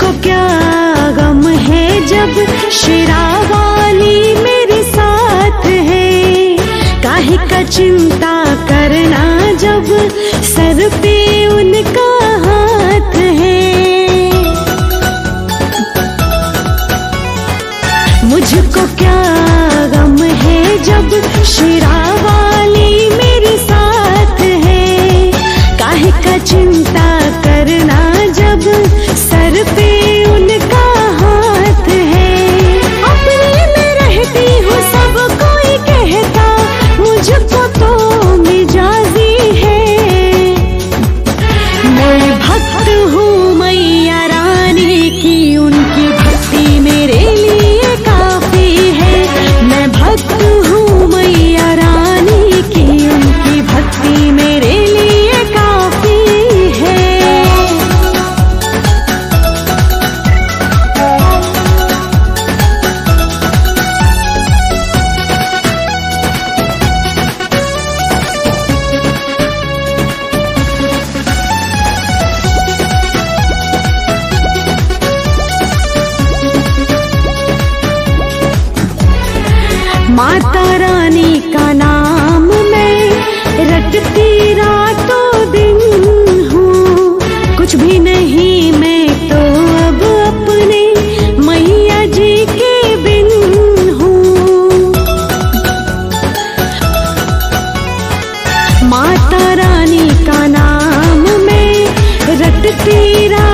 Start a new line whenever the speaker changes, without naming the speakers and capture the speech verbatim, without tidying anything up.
मुझको क्या गम है जब शेरावाली मेरे साथ है, काहे का चिंता करना जब सर पे उनका हाथ है। मुझको क्या गम है जब शेरावाली मेरे साथ है, काहे का चिंता करना जब सर पे उनका हाथ है। अपने में रहती हूँ सब कोई कहता मुझको तो मिजाजी है। मैं भक्त हूँ मैया रानी की, उनकी भक्ति मेरे लिए काफी है। मैं भक्त हूँ मैया रानी की, उनकी भक्ति मेरे लिए काफी है। माता रानी का नाम मैं रटती रातों दिन हूँ, कुछ भी नहीं मैं तो अब अपने मैया जी के बिन हूँ। माता रानी का नाम मैं रटती